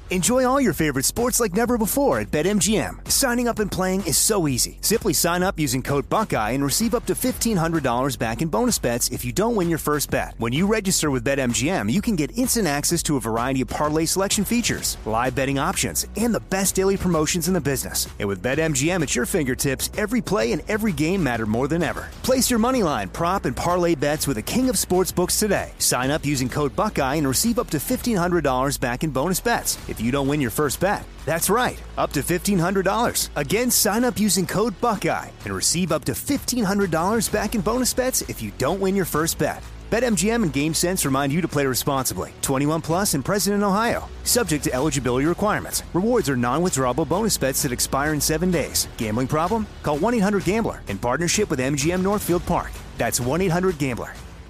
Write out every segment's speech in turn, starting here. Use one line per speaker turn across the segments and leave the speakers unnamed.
Enjoy all your favorite sports like never before at BetMGM. Signing up and playing is so easy. Simply sign up using code Buckeye and receive up to $1,500 back in bonus bets if you don't win your first bet. When you register with BetMGM, you can get instant access to a variety of parlay selection features, live betting options, and the best daily promotions in the business. And with BetMGM at your fingertips, every play and every game matter more than ever. Place your moneyline, prop, and parlay bets with the king of sportsbooks today. Sign up using code Buckeye and receive up to $1,500 back in bonus bets if you don't win your first bet. That's right, up to $1,500. Again, sign up using code Buckeye and receive up to $1,500 back in bonus bets if you don't win your first bet. BetMGM and GameSense remind you to play responsibly. 21 plus and present in Ohio. Subject to eligibility requirements. Rewards are non-withdrawable bonus bets that expire in 7 days. Gambling problem? Call 1-800-GAMBLER in partnership with MGM Northfield Park. That's 1-800-GAMBLER.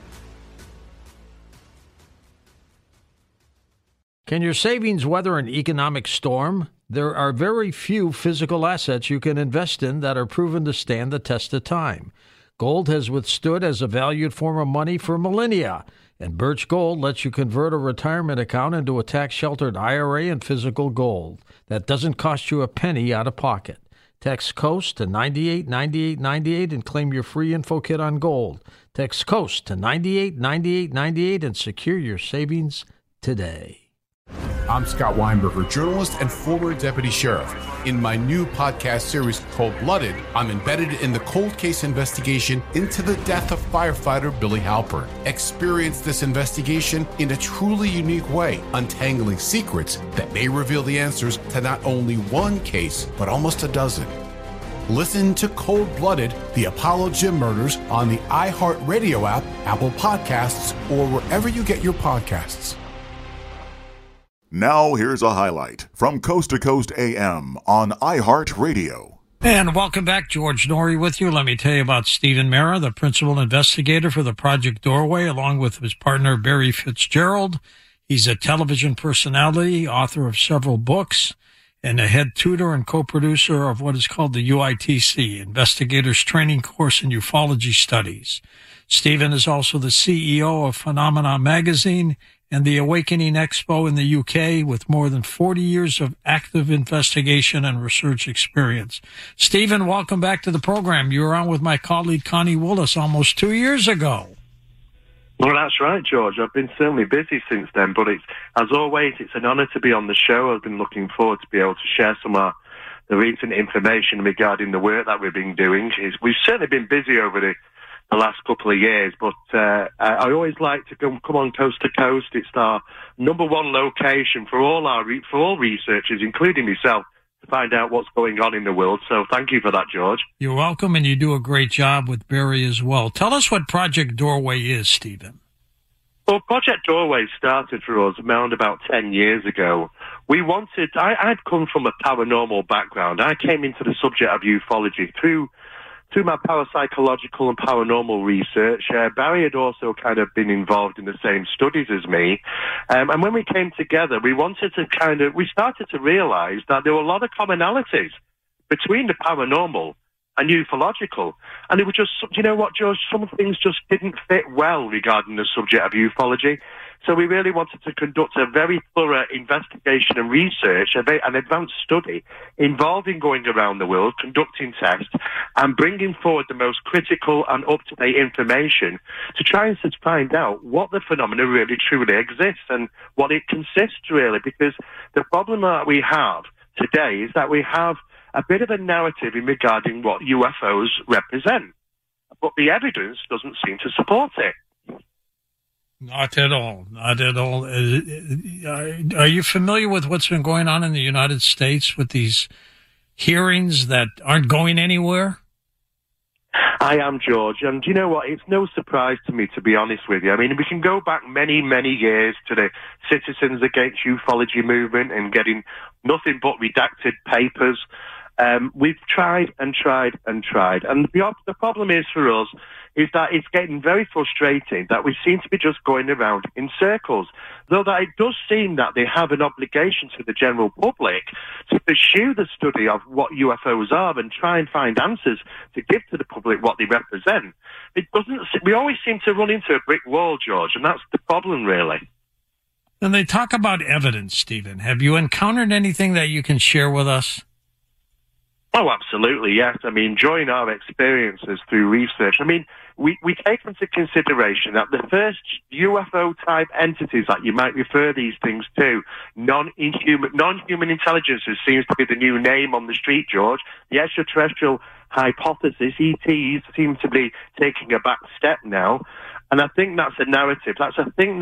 Can your savings weather an economic storm? There are very few physical assets you can invest in that are proven to stand the test of time. Gold has withstood as a valued form of money for millennia, and Birch Gold lets you convert a retirement account into a tax-sheltered IRA and physical gold that doesn't cost you a penny out of pocket. Text COAST to 989898 and claim your free info kit on gold. Text COAST to 989898 and secure your savings today.
I'm Scott Weinberger, journalist and former deputy sheriff. In my new podcast series, Cold-Blooded, I'm embedded in the cold case investigation into the death of firefighter Billy Halpern. Experience this investigation in a truly unique way, untangling secrets that may reveal the answers to not only one case, but almost a dozen. Listen to Cold-Blooded, the Apollo Gym Murders on the iHeartRadio app, Apple Podcasts, or wherever you get your podcasts.
Now here's a highlight from Coast to Coast AM on iHeartRadio.
And welcome back. George Noory with you. Let me tell you about Stephen Mera, the principal investigator for the Project Doorway, along with his partner Barry Fitzgerald. He's a television personality, author of several books, and a head tutor and co-producer of what is called the UITC, Investigators Training Course in Ufology Studies. Stephen is also the CEO of Phenomena Magazine and the Awakening Expo in the UK, with more than 40 years of active investigation and research experience. Stephen, welcome back to the program. You were on with my colleague Connie Willis almost 2 years ago.
Well, that's right, George. I've been certainly busy since then, but as always, it's an honor to be on the show. I've been looking forward to be able to share some of the recent information regarding the work that we've been doing. We've certainly been busy over the last couple of years, but I always like to come on Coast to Coast. It's our number one location for all researchers, including myself, to find out what's going on in the world. So thank you for that, George.
You're welcome, and you do a great job with Barry as well. Tell us what Project Doorway is, Stephen.
Well, Project Doorway started for us around about 10 years ago. I'd come from a paranormal background. I came into the subject of ufology through my parapsychological and paranormal research. Barry had also kind of been involved in the same studies as me. And when we came together, we started to realize that there were a lot of commonalities between the paranormal and ufological. And it was just, you know what, George, some things just didn't fit well regarding the subject of ufology. So we really wanted to conduct a very thorough investigation and research, an advanced study involving going around the world, conducting tests, and bringing forward the most critical and up-to-date information to try and find out what the phenomena really truly exists and what it consists really. Because the problem that we have today is that we have a bit of a narrative in regarding what UFOs represent, but the evidence doesn't seem to support it.
Not at all. Not at all. Are you familiar with what's been going on in the United States with these hearings that aren't going anywhere?
I am, George. And you know what? It's no surprise to me, to be honest with you. I mean, we can go back many, many years to the Citizens Against Ufology movement and getting nothing but redacted papers. We've tried and tried and tried. And the problem is for us is that it's getting very frustrating that we seem to be just going around in circles. Though that it does seem that they have an obligation to the general public to pursue the study of what UFOs are and try and find answers to give to the public what they represent. We always seem to run into a brick wall, George, and that's the problem, really.
And they talk about evidence, Stephen. Have you encountered anything that you can share with us?
Oh, absolutely, yes. I mean, during our experiences through research, I mean, we take into consideration that the first UFO-type entities that you might refer these things to, non-human intelligences seems to be the new name on the street, George. The extraterrestrial hypothesis, ETs, seem to be taking a back step now. And I think that's a narrative. That's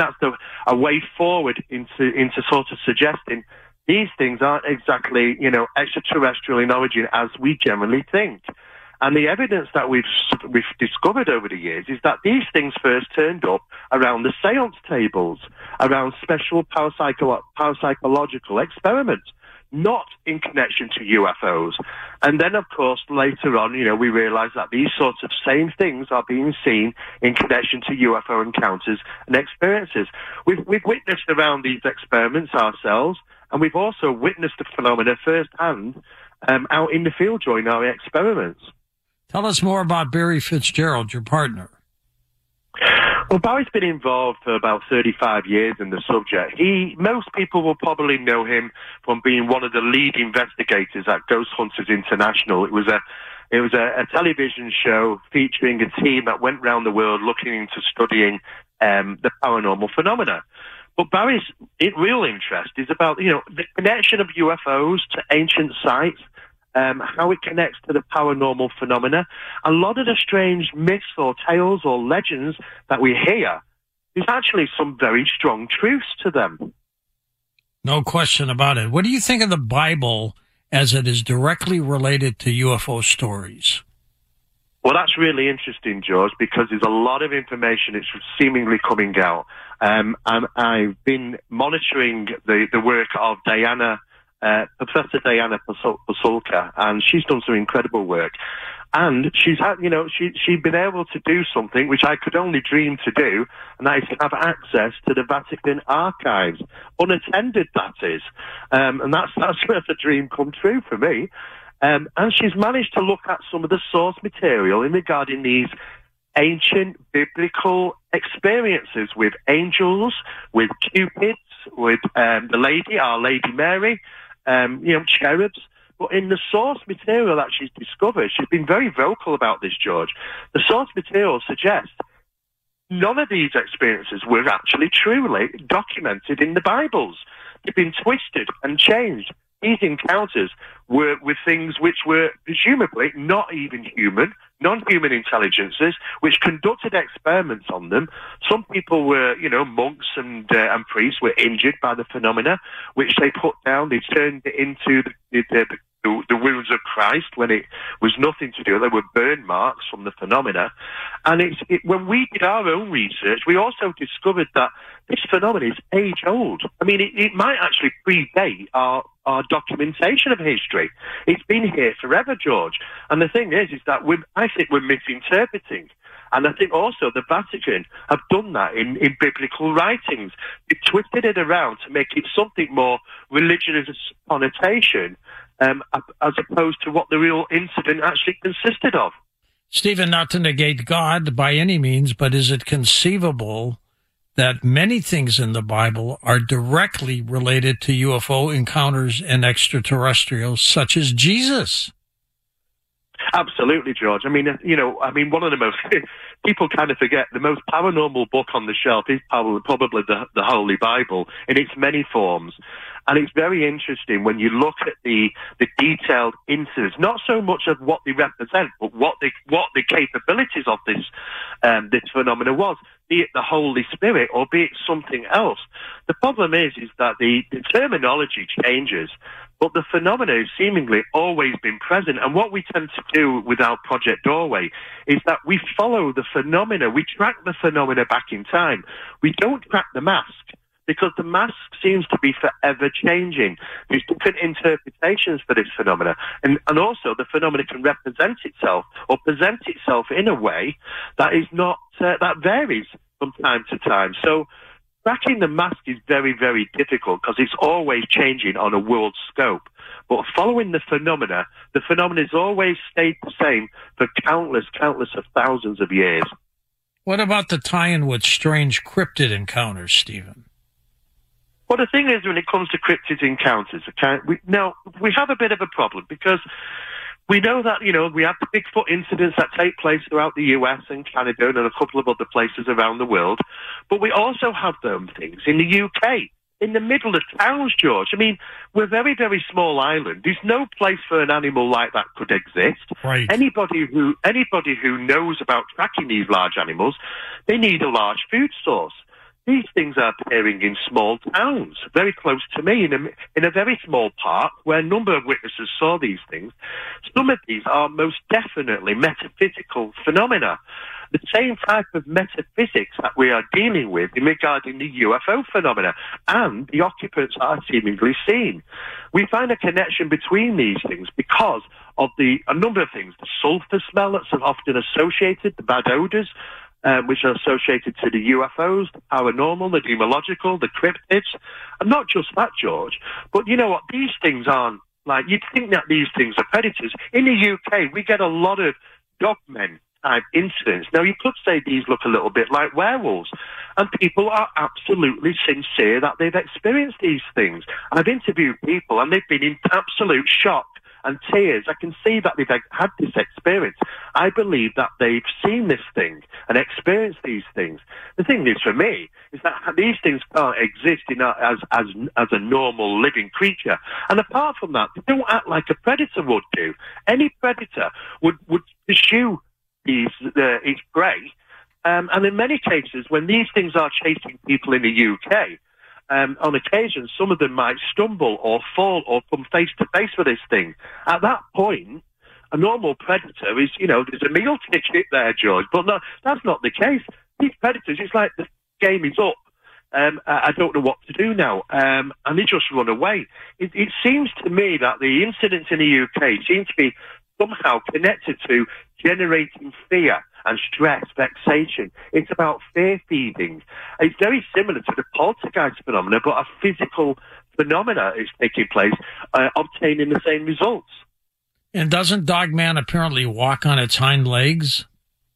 a way forward into sort of suggesting these things aren't exactly, extraterrestrial in origin as we generally think. And the evidence that we've discovered over the years is that these things first turned up around the seance tables, around special parapsychological experiments, not in connection to UFOs. And then, of course, later on, we realized that these sorts of same things are being seen in connection to UFO encounters and experiences. We've witnessed around these experiments ourselves, and we've also witnessed the phenomena firsthand out in the field during our experiments.
Tell us more about Barry Fitzgerald, your partner.
Well, Barry's been involved for about 35 years in the subject. Most people will probably know him from being one of the lead investigators at Ghost Hunters International. It was a television show featuring a team that went around the world looking into studying the paranormal phenomena. But Barry's real interest is about, the connection of UFOs to ancient sites, how it connects to the paranormal phenomena. A lot of the strange myths or tales or legends that we hear, there's actually some very strong truths to them.
No question about it. What do you think of the Bible as it is directly related to UFO stories?
Well, that's really interesting, George, because there's a lot of information that's seemingly coming out. And I've been monitoring the work of Professor Diana Pasulka, and she's done some incredible work. And she's had, she'd been able to do something which I could only dream to do, and that is to have access to the Vatican archives, unattended, that is. And that's where the dream come true for me. And she's managed to look at some of the source material in regarding these ancient biblical experiences with angels, with cupids, with Our Lady Mary, cherubs. But in the source material that she's discovered, she's been very vocal about this, George. The source material suggests none of these experiences were actually truly documented in the Bibles. They've been twisted and changed. These encounters were with things which were presumably not even human, non-human intelligences, which conducted experiments on them. Some people were, monks and priests were injured by the phenomena, which they put down. They turned it into the wounds of Christ when it was nothing to do. There were burn marks from the phenomena. And when we did our own research, we also discovered that this phenomenon is age-old. I mean, it might actually predate our documentation of history. It's been here forever, George. And the thing is that I think we're misinterpreting. And I think also the Vatican have done that in biblical writings. They've twisted it around to make it something more religious connotation, as opposed to what the real incident actually consisted of.
Stephen, not to negate God by any means, but is it conceivable that many things in the Bible are directly related to UFO encounters and extraterrestrials, such as Jesus?
Absolutely, George. I mean, one of the most, people kind of forget, the most paranormal book on the shelf is probably the Holy Bible in its many forms. And it's very interesting when you look at the detailed incidents, not so much of what they represent, but what the capabilities of this phenomena was, be it the Holy Spirit or be it something else. The problem is that the terminology changes, but the phenomena has seemingly always been present. And what we tend to do with our Project Doorway is that we follow the phenomena, we track the phenomena back in time. We don't track the mask, because the mask seems to be forever changing. There's different interpretations for this phenomena. And also the phenomena can represent itself or present itself in a way that is not, that varies from time to time. So tracking the mask is very, very difficult because it's always changing on a world scope. But following the phenomena has always stayed the same for countless of thousands of years.
What about the tie-in with strange cryptid encounters, Stephen?
Well, the thing is, when it comes to cryptid encounters, we have a bit of a problem because we know that, we have the Bigfoot incidents that take place throughout the US and Canada and a couple of other places around the world. But we also have them things in the UK, in the middle of towns, George. I mean, we're a very, very small island. There's no place for an animal like that could exist.
Right.
Anybody who knows about tracking these large animals, they need a large food source. These things are appearing in small towns, very close to me, in a very small park where a number of witnesses saw these things. Some of these are most definitely metaphysical phenomena, the same type of metaphysics that we are dealing with in regarding the UFO phenomena and the occupants are seemingly seen. We find a connection between these things because of a number of things. The sulfur smell that's often associated, the bad odors, which are associated to the UFOs, the paranormal, the demological, the cryptids. And not just that, George, but you know what? These things aren't like, you'd think that these things are predators. In the UK, we get a lot of dogmen type incidents. Now, you could say these look a little bit like werewolves, and people are absolutely sincere that they've experienced these things. I've interviewed people, and they've been in absolute shock and tears. I can see that they've had this experience. I believe that they've seen this thing and experienced these things. The thing is, for me, is that these things can't exist as a normal living creature. And apart from that, they don't act like a predator would do. Any predator would pursue its prey. And in many cases, when these things are chasing people in the UK, on occasion, some of them might stumble or fall or come face to face with this thing. At that point, a normal predator is, there's a meal ticket there, George. But no, that's not the case. These predators, it's like the game is up. I don't know what to do now. And they just run away. It seems to me that the incidents in the UK seem to be somehow connected to generating fear and stress, vexation. It's about fear feeding. It's very similar to the poltergeist phenomena, but a physical phenomena is taking place, obtaining the same results.
And doesn't Dogman apparently walk on its hind legs?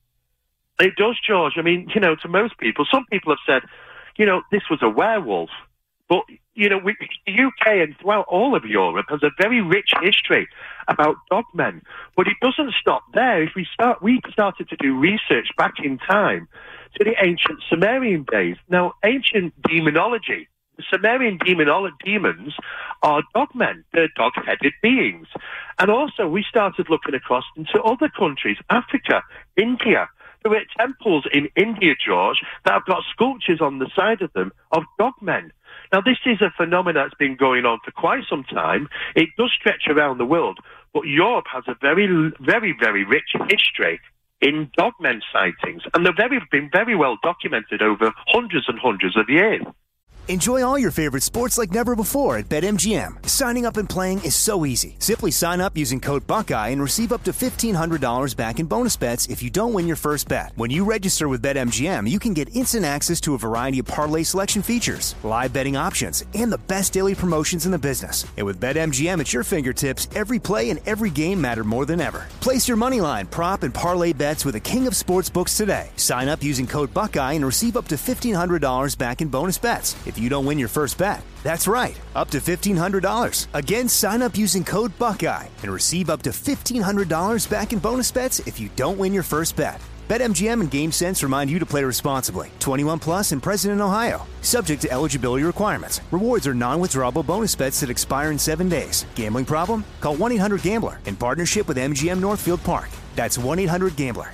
It does, George. I mean, to most people, some people have said, this was a werewolf. But, the UK and throughout all of Europe has a very rich history about dogmen. But it doesn't stop there. If we started to do research back in time to the ancient Sumerian days. Now, ancient demonology, the Sumerian demons are dogmen. They're dog-headed beings. And also, we started looking across into other countries, Africa, India. There were temples in India, George, that have got sculptures on the side of them of dogmen. Now, this is a phenomenon that's been going on for quite some time. It does stretch around the world, but Europe has a very, very, very rich history in dogmen sightings, and they've been very well documented over hundreds and hundreds of years.
Enjoy all your favorite sports like never before at BetMGM. Signing up and playing is so easy. Simply sign up using code Buckeye and receive up to $1,500 back in bonus bets if you don't win your first bet. When you register with BetMGM, you can get instant access to a variety of parlay selection features, live betting options, and the best daily promotions in the business. And with BetMGM at your fingertips, every play and every game matter more than ever. Place your moneyline, prop, and parlay bets with the king of sportsbooks today. Sign up using code Buckeye and receive up to $1,500 back in bonus bets if you don't win your first bet. That's right, up to $1,500. Again, sign up using code Buckeye and receive up to $1,500 back in bonus bets if you don't win your first bet. BetMGM and GameSense remind you to play responsibly. 21 plus and present in Ohio. Subject to eligibility requirements. Rewards are non-withdrawable bonus bets that expire in 7 days. Gambling problem? Call 1-800-GAMBLER in partnership with MGM Northfield Park. That's 1-800-GAMBLER.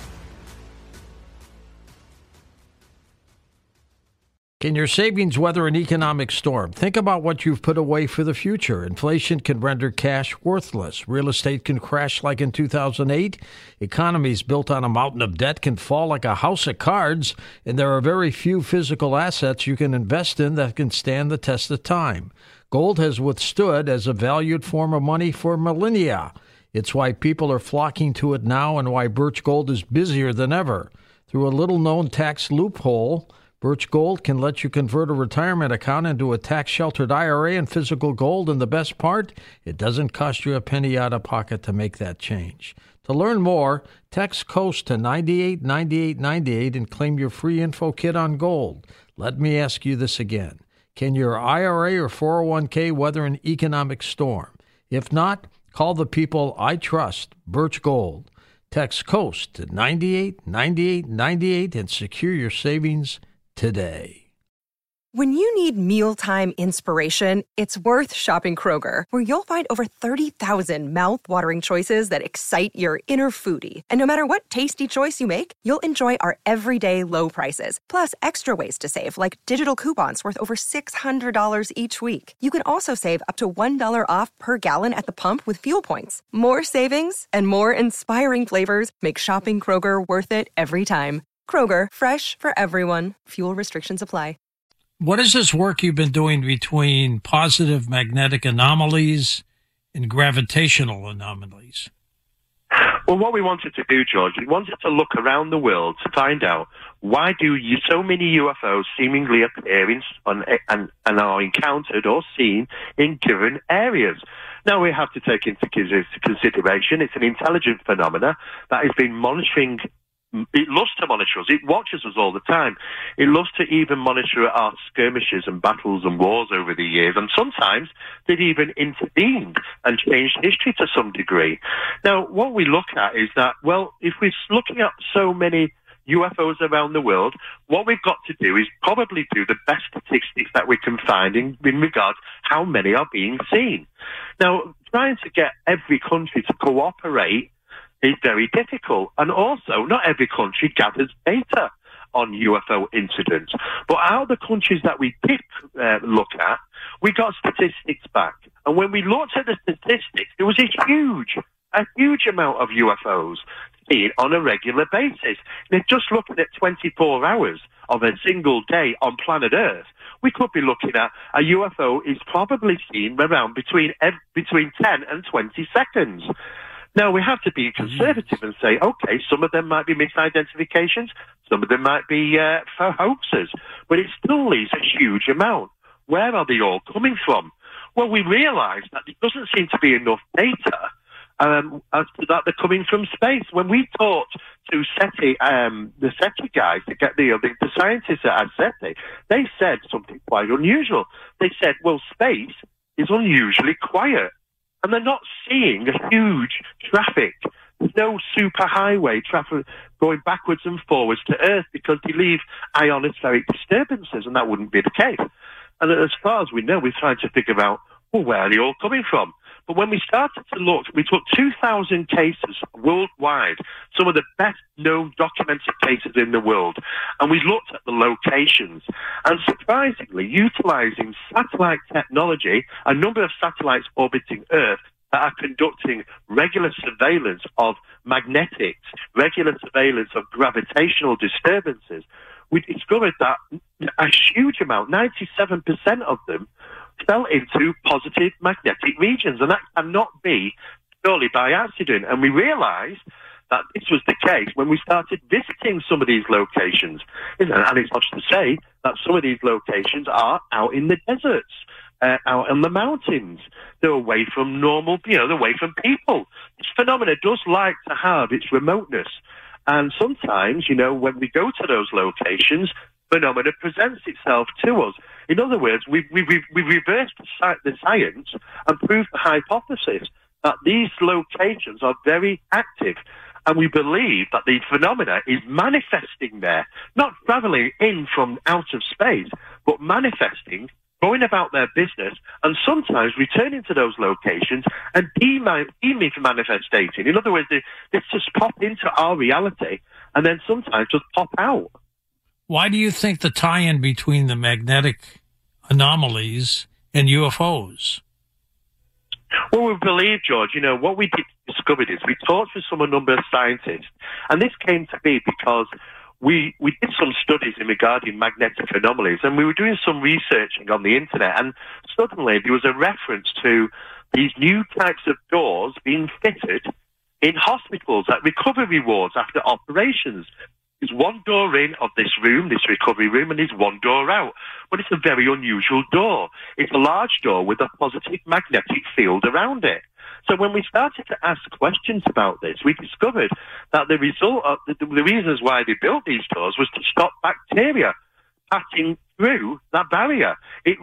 Can your savings weather an economic storm? Think about what you've put away for the future. Inflation can render cash worthless. Real estate can crash like in 2008. Economies built on a mountain of debt can fall like a house of cards. And there are very few physical assets you can invest in that can stand the test of time. Gold has withstood as a valued form of money for millennia. It's why people are flocking to it now and why Birch Gold is busier than ever. Through a little-known tax loophole, Birch Gold can let you convert a retirement account into a tax-sheltered IRA and physical gold, and the best part, it doesn't cost you a penny out of pocket to make that change. To learn more, text COAST to 989898 and claim your free info kit on gold. Let me ask you this again. Can your IRA or 401k weather an economic storm? If not, call the people I trust, Birch Gold. Text COAST to 989898 and secure your savings today.
When you need mealtime inspiration, it's worth shopping Kroger, where you'll find over 30,000 mouth-watering choices that excite your inner foodie. And no matter what tasty choice you make, you'll enjoy our everyday low prices, plus extra ways to save, like digital coupons worth over $600 each week. You can also save up to $1 off per gallon at the pump with fuel points. More savings and more inspiring flavors make shopping Kroger worth it every time. Kroger, fresh for everyone. Fuel restrictions apply.
What is this work you've been doing between positive magnetic anomalies and gravitational anomalies?
Well, what we wanted to do, George, we wanted to look around the world to find out why so many UFOs seemingly appear and are encountered or seen in given areas. Now, we have to take into consideration it's an intelligent phenomena that has been monitoring. It loves to monitor us. It watches us all the time. It loves to even monitor our skirmishes and battles and wars over the years. And sometimes they've even intervened and changed history to some degree. Now, what we look at is that, well, if we're looking at so many UFOs around the world, what we've got to do is probably do the best statistics that we can find in regards how many are being seen. Now, trying to get every country to cooperate is very difficult. And also, not every country gathers data on UFO incidents. But out of the countries that we did look at, we got statistics back. And when we looked at the statistics, there was a huge amount of UFOs seen on a regular basis. And just looking at 24 hours of a single day on planet Earth, we could be looking at a UFO is probably seen around between 10 and 20 seconds. Now, we have to be conservative and say, okay, some of them might be misidentifications, some of them might be for hoaxes, but it still leaves a huge amount. Where are they all coming from? Well, we realise that there doesn't seem to be enough data as to that they're coming from space. When we talked to SETI, the SETI guys, to get the scientists at SETI, they said something quite unusual. They said, well, space is unusually quiet. And they're not seeing a huge traffic. There's no superhighway traffic going backwards and forwards to Earth because they leave ionospheric disturbances, and that wouldn't be the case. And as far as we know, we're trying to figure out, well, where are they all coming from? But when we started to look, we took 2,000 cases worldwide, some of the best known documented cases in the world, and we looked at the locations. And surprisingly, utilizing satellite technology, a number of satellites orbiting Earth that are conducting regular surveillance of magnetics, regular surveillance of gravitational disturbances, we discovered that a huge amount, 97% of them, fell into positive magnetic regions, and that cannot be purely by accident. And we realized that this was the case when we started visiting some of these locations. And it's not to say that some of these locations are out in the deserts, out in the mountains. They're away from normal, they're away from people. This phenomena does like to have its remoteness. And sometimes, when we go to those locations, phenomena presents itself to us. In other words, we've reversed the science and proved the hypothesis that these locations are very active. And we believe that the phenomena is manifesting there, not traveling in from out of space, but manifesting, going about their business, and sometimes returning to those locations and demanifestating. In other words, they just pop into our reality and then sometimes just pop out.
Why do you think the tie-in between the magnetic anomalies and UFOs?
Well, we believe, George, what we discovered is we talked with a number of scientists, and this came to be because we did some studies regarding magnetic anomalies, and we were doing some researching on the internet, and suddenly there was a reference to these new types of doors being fitted in hospitals at recovery wards after operations. There's one door in of this room, this recovery room, and there's one door out. But it's a very unusual door. It's a large door with a positive magnetic field around it. So when we started to ask questions about this, we discovered that the result of the reasons why they built these doors was to stop bacteria passing through that barrier.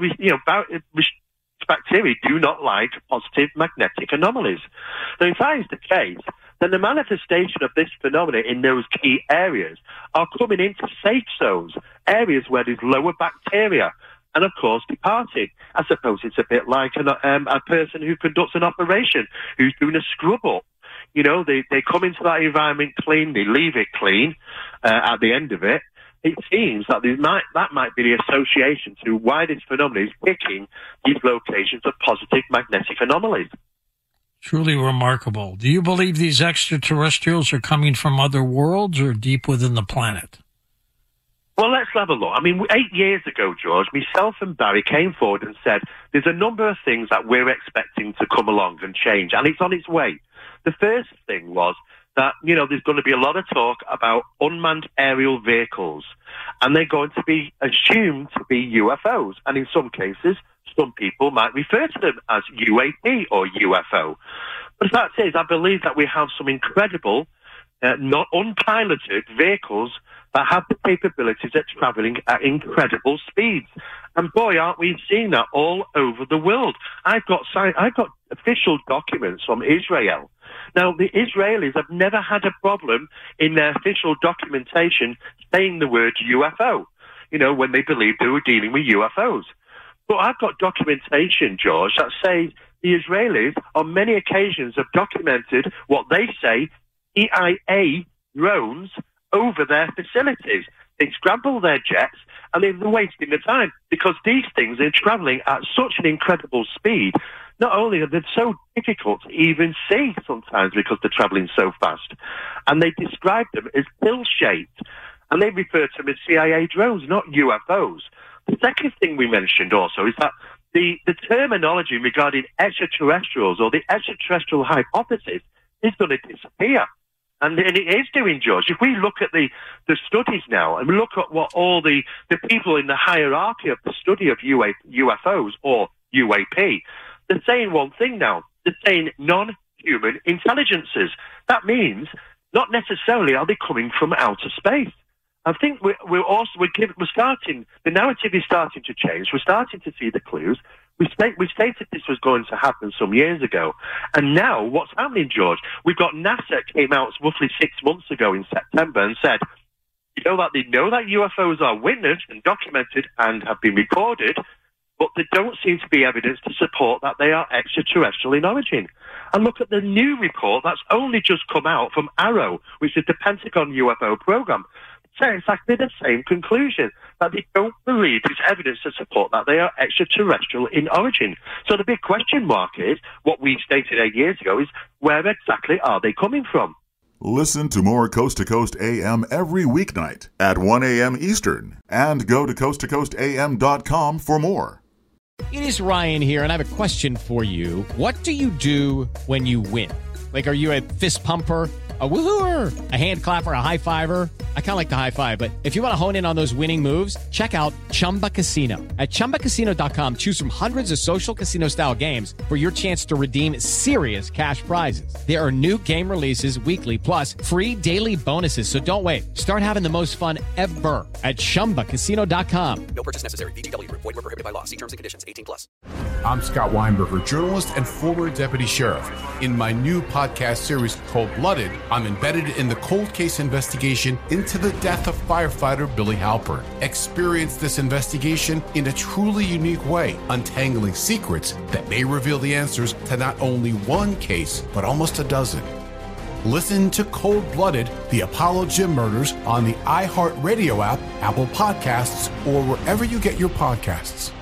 Bacteria do not like positive magnetic anomalies. So if that is the case, then the manifestation of this phenomenon in those key areas are coming into safe zones, areas where there's lower bacteria, and of course departing. I suppose it's a bit like a person who conducts an operation, who's doing a scrub up. You know, they come into that environment clean, they leave it clean at the end of it. It seems that that might be the association to why this phenomenon is picking these locations of positive magnetic anomalies.
Truly remarkable. Do you believe these extraterrestrials are coming from other worlds or deep within the planet?
Well, let's have a look. I mean, 8 years ago, George, myself and Barry came forward and said there's a number of things that we're expecting to come along and change, and it's on its way. The first thing was that, you know, there's going to be a lot of talk about unmanned aerial vehicles, and they're going to be assumed to be UFOs. And in some cases, some people might refer to them as UAP or UFO. But the fact is, I believe that we have some incredible, not unpiloted vehicles that have the capabilities of travelling at incredible speeds. And boy, aren't we seeing that all over the world. I've got official documents from Israel. Now, the Israelis have never had a problem in their official documentation saying the word UFO, you know, when they believed they were dealing with UFOs. But I've got documentation, George, that says the Israelis on many occasions have documented what they say EIA drones over their facilities. They scramble their jets and they're wasting the time because these things are travelling at such an incredible speed. Not only are they so difficult to even see sometimes because they're travelling so fast, and they describe them as pill-shaped, and they refer to them as CIA drones, not UFOs. The second thing we mentioned also is that the terminology regarding extraterrestrials or the extraterrestrial hypothesis is going to disappear. And it is doing, George. If we look at the studies now and we look at what all the people in the hierarchy of the study of UFOs or UAP, they're saying one thing now. They're saying non-human intelligences. That means not necessarily are they coming from outer space. I think we're starting, the narrative is starting to change. We're starting to see the clues. We stated this was going to happen some years ago. And now what's happening, George? We've got NASA came out roughly 6 months ago in September and said, you know that they know that UFOs are witnessed and documented and have been recorded, but there don't seem to be evidence to support that they are extraterrestrial in origin. And look at the new report that's only just come out from AARO, which is the Pentagon UFO program. Say exactly the same conclusion, that they don't believe there's evidence to support that they are extraterrestrial in origin. So the big question mark is, what we stated 8 years ago, is where exactly are they coming from?
Listen to more Coast to Coast AM every weeknight at 1 a.m. Eastern, and go to coasttocoastam.com for more.
It is Ryan here, and I have a question for you. What do you do when you win? Like, are you a fist pumper, a woo-hooer, a hand clapper, a high-fiver? I kind of like the high-five, but if you want to hone in on those winning moves, check out Chumba Casino. At ChumbaCasino.com, choose from hundreds of social casino-style games for your chance to redeem serious cash prizes. There are new game releases weekly, plus free daily bonuses, so don't wait. Start having the most fun ever at ChumbaCasino.com.
No purchase necessary. VGW. Void where prohibited by law. See terms and conditions. 18+.
I'm Scott Weinberger, journalist and former deputy sheriff. In my new podcast series, Cold-Blooded, I'm embedded in the cold case investigation into the death of firefighter Billy Halpern. Experience this investigation in a truly unique way, untangling secrets that may reveal the answers to not only one case, but almost a dozen. Listen to Cold-Blooded, the Apollo Gym Murders on the iHeartRadio app, Apple Podcasts, or wherever you get your podcasts.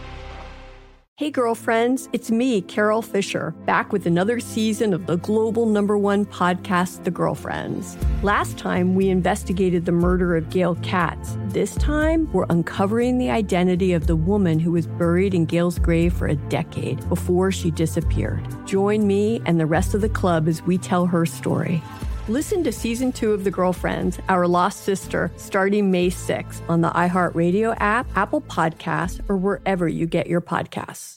Hey girlfriends, it's me, Carol Fisher, back with another season of the global #1 podcast, The Girlfriends. Last time, we investigated the murder of Gail Katz. This time, we're uncovering the identity of the woman who was buried in Gail's grave for a decade before she disappeared. Join me and the rest of the club as we tell her story. Listen to Season 2 of The Girlfriends, Our Lost Sister, starting May 6th on the iHeartRadio app, Apple Podcasts, or wherever you get your podcasts.